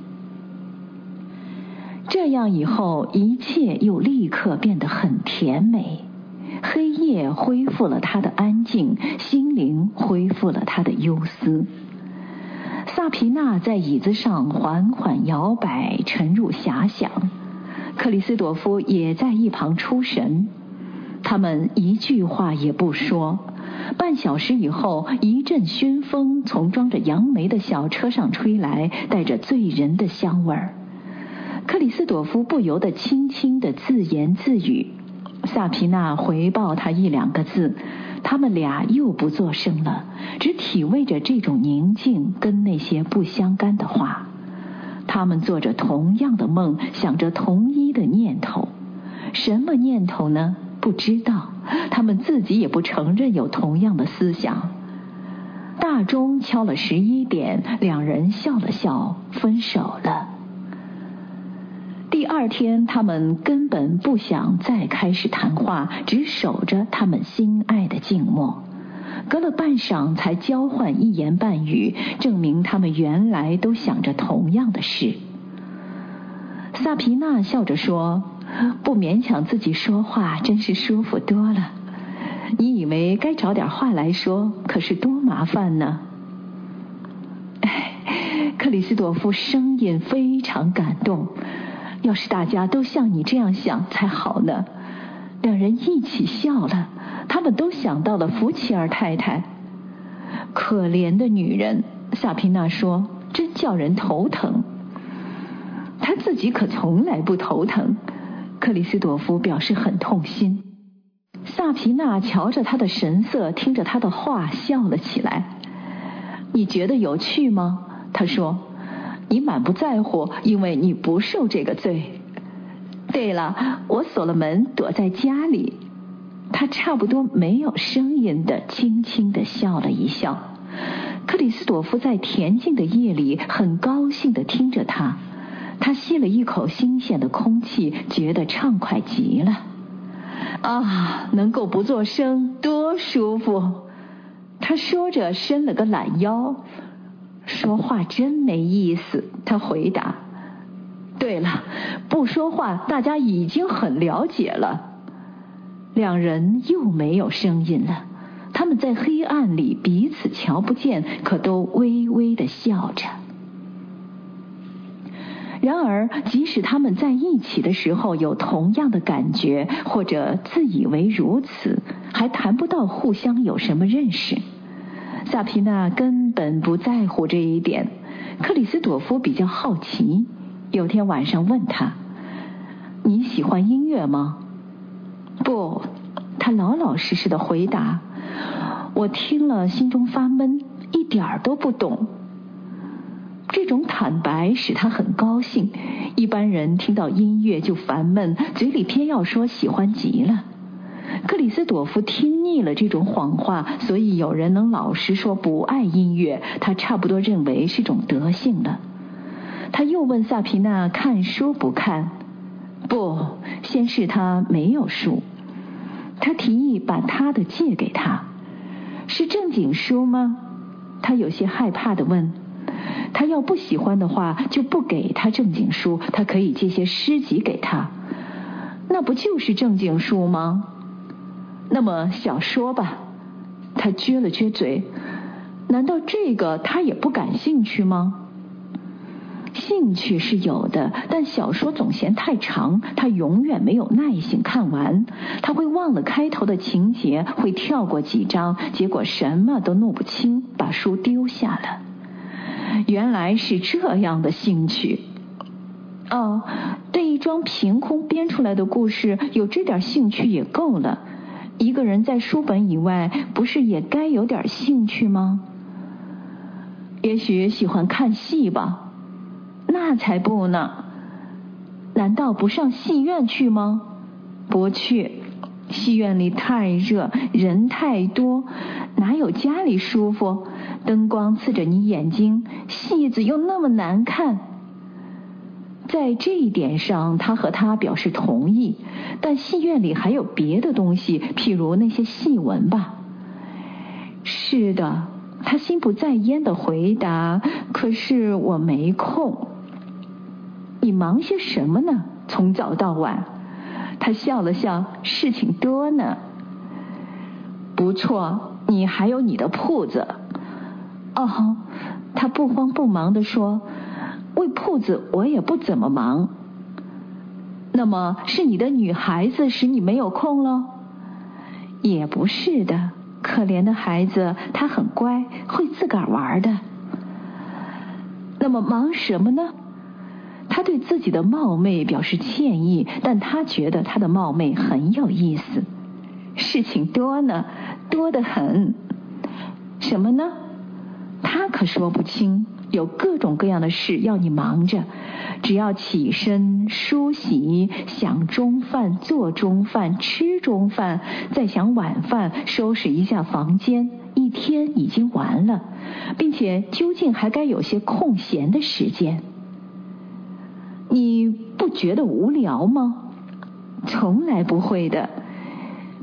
这样以后，一切又立刻变得很甜美。黑夜恢复了他的安静，心灵恢复了他的忧思。萨皮娜在椅子上缓缓摇摆，沉入遐想。克里斯朵夫也在一旁出神。他们一句话也不说。半小时以后，一阵熏风从装着杨梅的小车上吹来，带着醉人的香味儿。克里斯朵夫不由得轻轻地自言自语，萨皮娜回报他一两个字，他们俩又不作声了，只体味着这种宁静跟那些不相干的话。他们做着同样的梦，想着同一的念头。什么念头呢？不知道，他们自己也不承认有同样的思想。大钟敲了11点，两人笑了笑，分手了。第二天，他们根本不想再开始谈话，只守着他们心爱的静默。 隔了半晌才交换一言半语，证明他们原来都想着同样的事。萨皮娜笑着说，不勉强自己说话真是舒服多了。你以为该找点话来说，可是多麻烦呢。克里斯朵夫声音非常感动，要是大家都像你这样想才好呢。两人一起笑了，他们都想到了福奇尔太太。可怜的女人，萨皮娜说，真叫人头疼。她自己可从来不头疼。克里斯朵夫表示很痛心。萨皮娜瞧着他的神色，听着他的话，笑了起来。你觉得有趣吗？他说，你满不在乎，因为你不受这个罪。对了，我锁了门，躲在家里。他差不多没有声音的轻轻地笑了一笑。克里斯朵夫在恬静的夜里很高兴地听着他，他吸了一口新鲜的空气，觉得畅快极了。啊，能够不做声多舒服。他说着伸了个懒腰。说话真没意思，他回答。对了，不说话大家已经很了解了。两人又没有声音了，他们在黑暗里彼此瞧不见，可都微微地笑着。然而即使他们在一起的时候有同样的感觉，或者自以为如此，还谈不到互相有什么认识。萨皮娜根本不在乎这一点。克里斯朵夫比较好奇，有天晚上问他，你喜欢音乐吗？不，他老老实实的回答，我听了心中发闷，一点儿都不懂。这种坦白使他很高兴，一般人听到音乐就烦闷，嘴里偏要说喜欢极了。克里斯朵夫听腻了这种谎话，所以有人能老实说不爱音乐，他差不多认为是种德性了。他又问萨皮娜看书不看？不，先是他没有书。他提议把他的借给他。是正经书吗？他有些害怕地问。他要不喜欢的话，就不给他正经书，他可以借些诗集给他。那不就是正经书吗？那么小说吧。他撅了撅嘴，难道这个他也不感兴趣吗？兴趣是有的，但小说总嫌太长，他永远没有耐性看完。他会忘了开头的情节，会跳过几章，结果什么都弄不清，把书丢下了。原来是这样的兴趣。哦，对一桩凭空编出来的故事有这点兴趣也够了。一个人在书本以外，不是也该有点兴趣吗？也许喜欢看戏吧。那才不呢。难道不上戏院去吗？不去，戏院里太热，人太多，哪有家里舒服？灯光刺着你眼睛，戏子又那么难看。在这一点上，他和他表示同意，但戏院里还有别的东西，譬如那些戏文吧。是的，他心不在焉地回答，可是我没空。你忙些什么呢？从早到晚。他笑了笑，事情多呢。不错，你还有你的铺子。哦，他不慌不忙地说，为铺子我也不怎么忙。那么是你的女孩子使你没有空咯？也不是的，可怜的孩子，她很乖，会自个儿玩的。那么忙什么呢？他对自己的冒昧表示歉意，但他觉得他的冒昧很有意思。事情多呢，多得很。什么呢？他可说不清，有各种各样的事要你忙着。只要起身梳洗，想中饭，做中饭，吃中饭，再想晚饭，收拾一下房间，一天已经完了，并且究竟还该有些空闲的时间。你不觉得无聊吗？从来不会的。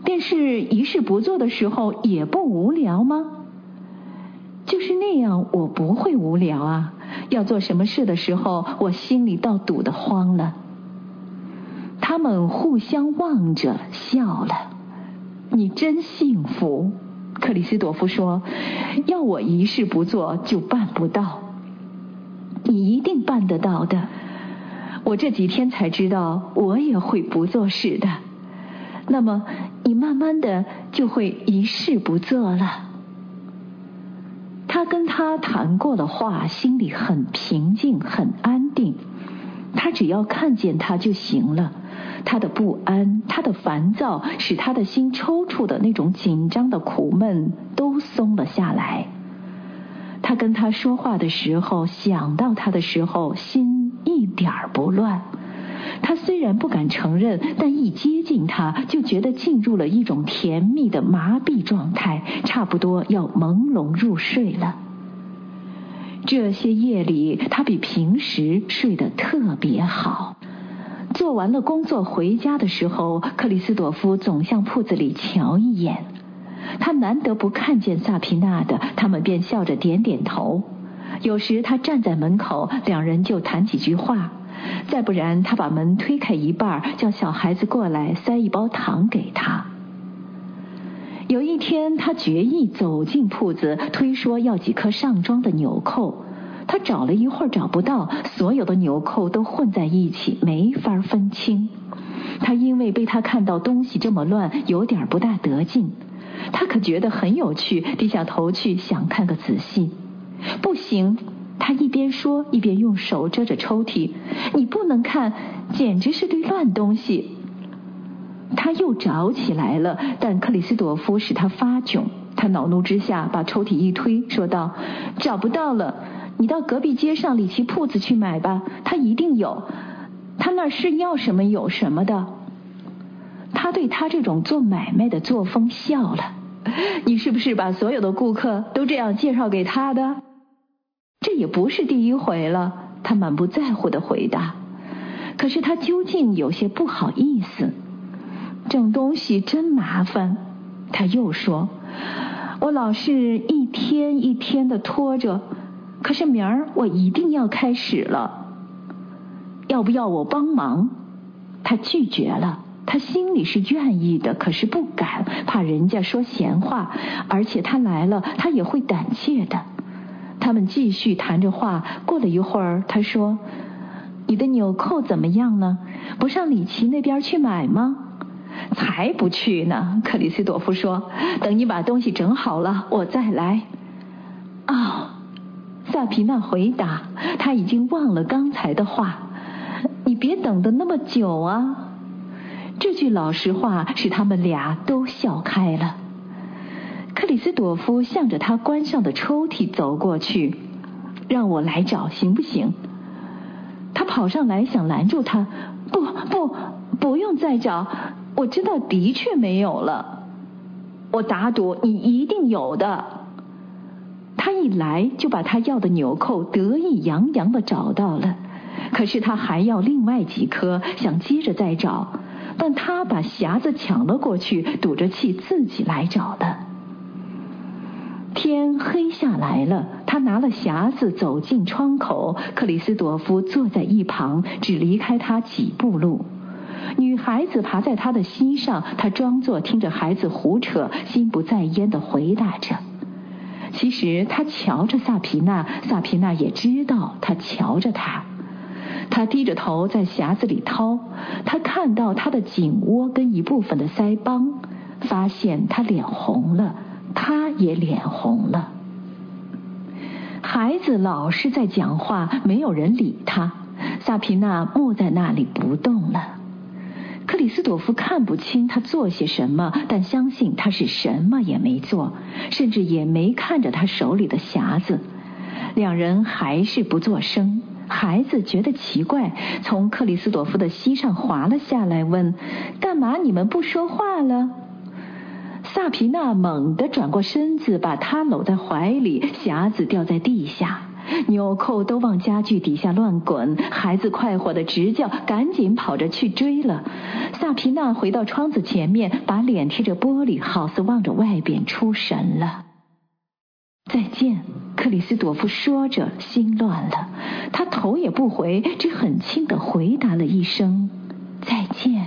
便是一事不做的时候也不无聊吗？就是那样，我不会无聊啊。要做什么事的时候，我心里倒堵得慌了。他们互相望着笑了。你真幸福，克里斯朵夫说，要我一事不做就办不到。你一定办得到的。我这几天才知道，我也会不做事的。那么你慢慢的就会一事不做了。他跟他谈过的话，心里很平静，很安定。他只要看见他就行了。他的不安，他的烦躁，使他的心抽搐的那种紧张的苦闷都松了下来。他跟他说话的时候，想到他的时候，心一点儿不乱。他虽然不敢承认，但一接近他，就觉得进入了一种甜蜜的麻痹状态，差不多要朦胧入睡了。这些夜里，他比平时睡得特别好。做完了工作回家的时候，克里斯朵夫总向铺子里瞧一眼。他难得不看见萨皮娜的，他们便笑着点点头。有时他站在门口，两人就谈几句话。再不然，他把门推开一半，叫小孩子过来塞一包糖给他。有一天，他决意走进铺子，推说要几颗上装的纽扣。他找了一会儿找不到，所有的纽扣都混在一起，没法分清。他因为被他看到东西这么乱，有点不大得劲。他可觉得很有趣，低下头去想看个仔细。不行，他一边说一边用手遮着抽屉，你不能看，简直是堆乱东西。他又找起来了，但克里斯朵夫使他发窘。他恼怒之下把抽屉一推，说道，找不到了，你到隔壁街上里奇铺子去买吧，他一定有，他那儿是要什么有什么的。他对他这种做买卖的作风笑了。你是不是把所有的顾客都这样介绍给他的？这也不是第一回了，他满不在乎地回答。可是他究竟有些不好意思。整东西真麻烦，他又说，我老是一天一天地拖着，可是明儿我一定要开始了。要不要我帮忙？他拒绝了。他心里是愿意的，可是不敢，怕人家说闲话，而且他来了，他也会胆怯的。他们继续谈着话，过了一会儿，他说，你的纽扣怎么样呢？不上里奇那边去买吗？才不去呢，克里斯朵夫说，等你把东西整好了，我再来。萨皮娜回答，他已经忘了刚才的话，你别等得那么久啊。这句老实话使他们俩都笑开了。克里斯朵夫向着他关上的抽屉走过去，让我来找行不行？他跑上来想拦住他，不用再找，我知道的确没有了，我打赌你一定有的。他一来就把他要的纽扣得意洋洋地找到了，可是他还要另外几颗，想接着再找，但他把匣子抢了过去，赌着气自己来找的。天黑下来了，他拿了匣子走进窗口，克里斯朵夫坐在一旁，只离开他几步路。女孩子爬在他的膝上，他装作听着孩子胡扯，心不在焉地回答着。其实他瞧着萨皮娜，萨皮娜也知道他瞧着他。他低着头在匣子里掏，他看到他的颈窝跟一部分的腮帮，发现他脸红了，他也脸红了。孩子老是在讲话，没有人理他。萨皮娜默在那里不动了。克里斯朵夫看不清他做些什么，但相信他是什么也没做，甚至也没看着他手里的匣子。两人还是不作声。孩子觉得奇怪，从克里斯朵夫的膝上滑了下来，问，干嘛你们不说话了？萨皮娜猛地转过身子，把他搂在怀里，匣子掉在地下。 纽扣都往家具底下乱滚，孩子快活地直叫，赶紧跑着去追了。萨皮娜回到窗子前面，把脸贴着玻璃，好似望着外边出神了。再见，克里斯朵夫说着，心乱了。他头也不回，只很轻地回答了一声再见。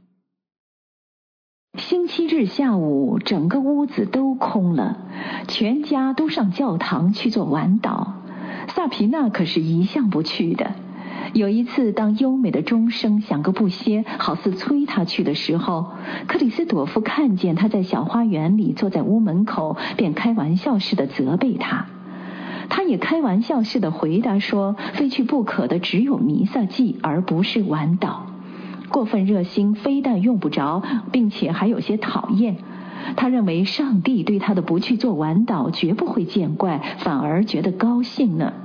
星期日下午，整个屋子都空了，全家都上教堂去做晚祷。萨皮娜可是一向不去的。有一次，当优美的钟声响个不歇，好似催他去的时候，克里斯朵夫看见他在小花园里坐在屋门口，便开玩笑似的责备他。他也开玩笑似的回答说，非去不可的只有弥撒祭，而不是晚祷。过分热心非但用不着，并且还有些讨厌。他认为上帝对他的不去做晚祷绝不会见怪，反而觉得高兴呢。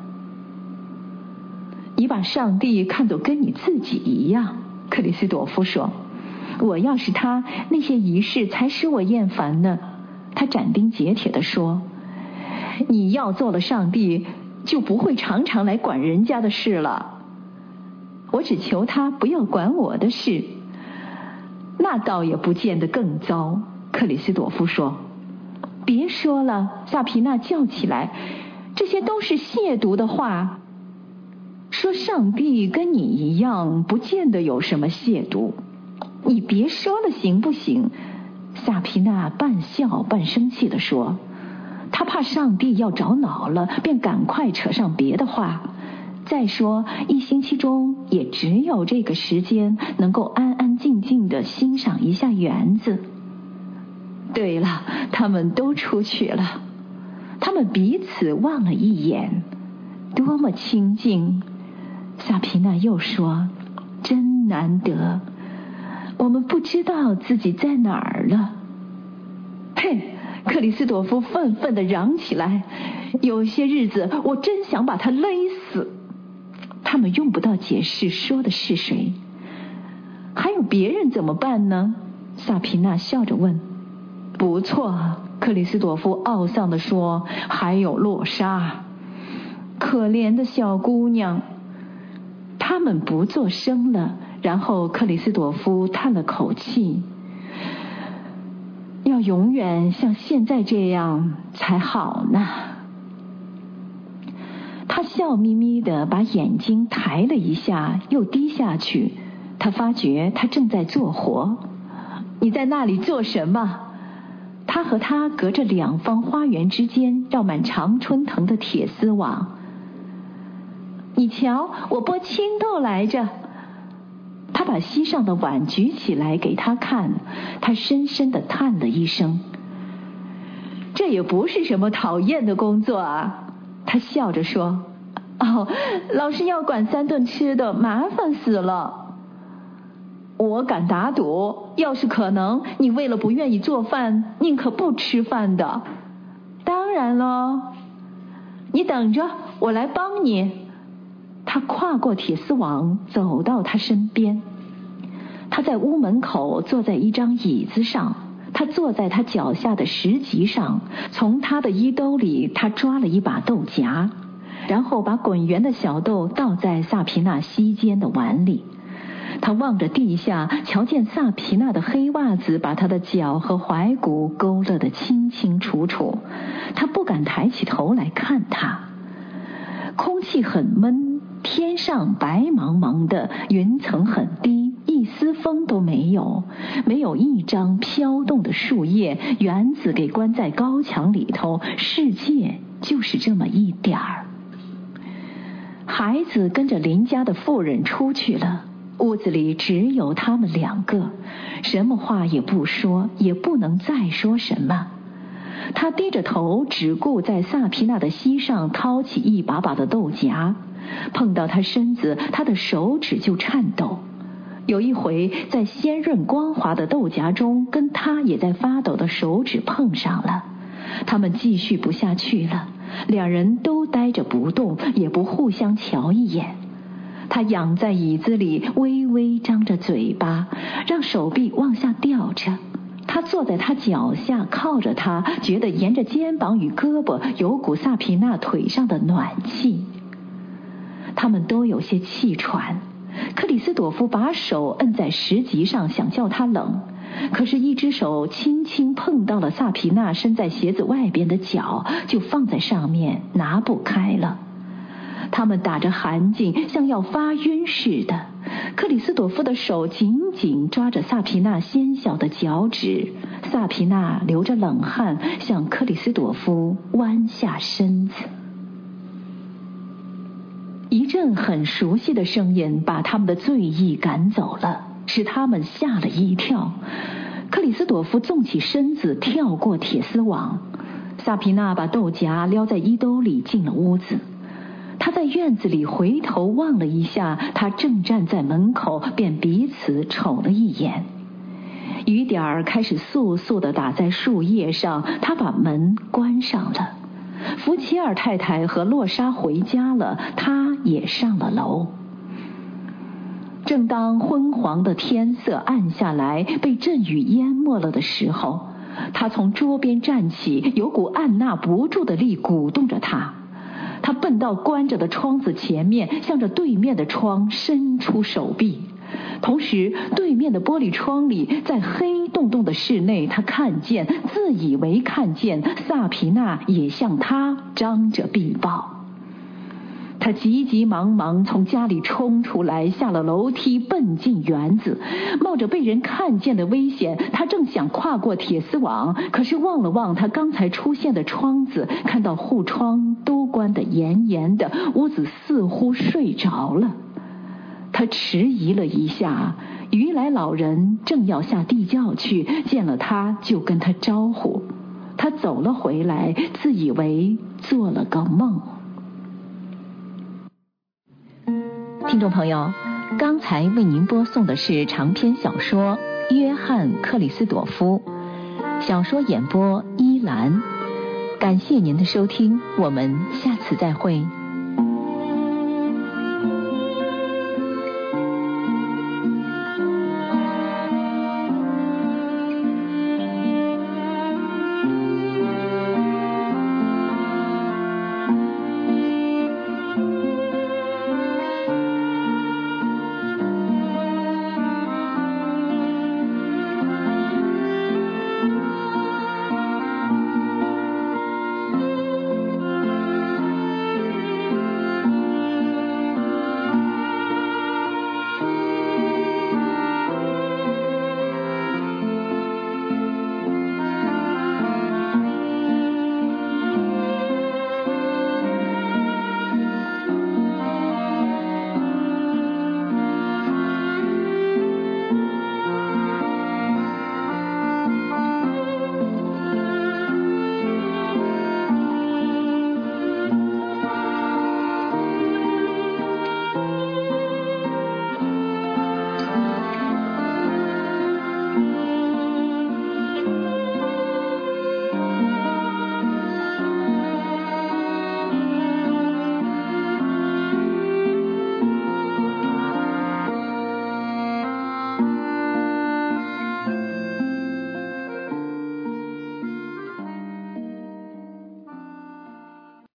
你把上帝看作跟你自己一样，克里斯朵夫说。我要是他，那些仪式才使我厌烦呢。他斩钉截铁地说，你要做了上帝，就不会常常来管人家的事了。我只求他不要管我的事。那倒也不见得更糟，克里斯朵夫说。别说了，萨皮娜叫起来，这些都是亵渎的话。说上帝跟你一样，不见得有什么亵渎。你别说了行不行？萨皮娜半笑半生气地说。他怕上帝要着恼了，便赶快扯上别的话。再说一星期中也只有这个时间能够安安静静地欣赏一下园子。对了，他们都出去了。他们彼此望了一眼，多么清静。萨皮娜又说，真难得，我们不知道自己在哪儿了。嘿，克里斯朵夫愤愤地嚷起来，有些日子我真想把他勒死。他们用不到解释说的是谁。还有别人怎么办呢？萨皮娜笑着问。不错，克里斯朵夫懊丧地说，还有洛莎。可怜的小姑娘。他们不作声了，然后克里斯朵夫叹了口气，要永远像现在这样才好呢。他笑眯眯地把眼睛抬了一下，又低下去。他发觉他正在做活。你在那里做什么？他和他隔着两方花园之间绕满常春藤的铁丝网。你瞧，我剥青豆来着。他把膝上的碗举起来给他看，他深深地叹了一声。这也不是什么讨厌的工作啊。他笑着说，哦，老是要管3顿吃的，麻烦死了。我敢打赌，要是可能，你为了不愿意做饭，宁可不吃饭的。当然了，你等着，我来帮你。他跨过铁丝网，走到他身边。他在屋门口坐在一张椅子上，他坐在他脚下的石级上，从他的衣兜里他抓了一把豆荚，然后把滚圆的小豆倒在萨皮娜膝间的碗里。他望着地下，瞧见萨皮娜的黑袜子把他的脚和踝骨勾勒得清清楚楚。他不敢抬起头来看他。空气很闷，天上白茫茫的，云层很低，一丝风都没有，没有一张飘动的树叶，园子给关在高墙里头，世界就是这么一点儿。孩子跟着邻家的妇人出去了，屋子里只有他们2个，什么话也不说，也不能再说什么。他低着头，只顾在萨皮娜的膝上掏起一把把的豆荚，碰到他身子，他的手指就颤抖。有一回，在鲜润光滑的豆荚中，跟他也在发抖的手指碰上了。他们继续不下去了，2人都呆着不动，也不互相瞧一眼。他仰在椅子里，微微张着嘴巴，让手臂往下吊着。 他坐在他脚下，靠着他，觉得沿着肩膀与胳膊有股萨皮娜腿上的暖气。他们都有些气喘。克里斯朵夫把手摁在石级上，想叫他冷，可是一只手轻轻碰到了萨皮娜伸在鞋子外边的脚，就放在上面拿不开了。他们打着寒噤，像要发晕似的。克里斯朵夫的手紧紧抓着萨皮娜纤小的脚趾，萨皮娜流着冷汗向克里斯朵夫弯下身子。一阵很熟悉的声音把他们的醉意赶走了，使他们吓了一跳。克里斯朵夫纵起身子跳过铁丝网，萨皮娜把豆荚撩在衣兜里进了屋子。他在院子里回头望了一下，他正站在门口，便彼此瞅了一眼。雨点儿开始簌簌地打在树叶上，他把门关上了。福奇尔太太和洛莎回家了，他也上了楼。正当昏黄的天色暗下来，被阵雨淹没了的时候，他从桌边站起，有股按捺不住的力鼓动着他。他奔到关着的窗子前面，向着对面的窗伸出手臂。同时对面的玻璃窗里，在黑洞洞的室内，他自以为看见萨皮娜也向他张着臂抱。他急急忙忙从家里冲出来，下了楼梯，奔进园子。冒着被人看见的危险，他正想跨过铁丝网，可是望了望他刚才出现的窗子，看到护窗都关得严严的，屋子似乎睡着了。他迟疑了一下，余来老人正要下地窖去，见了他就跟他招呼。他走了回来，自以为做了个梦。听众朋友，刚才为您播送的是长篇小说《约翰·克里斯朵夫》，小说演播依兰。感谢您的收听，我们下次再会。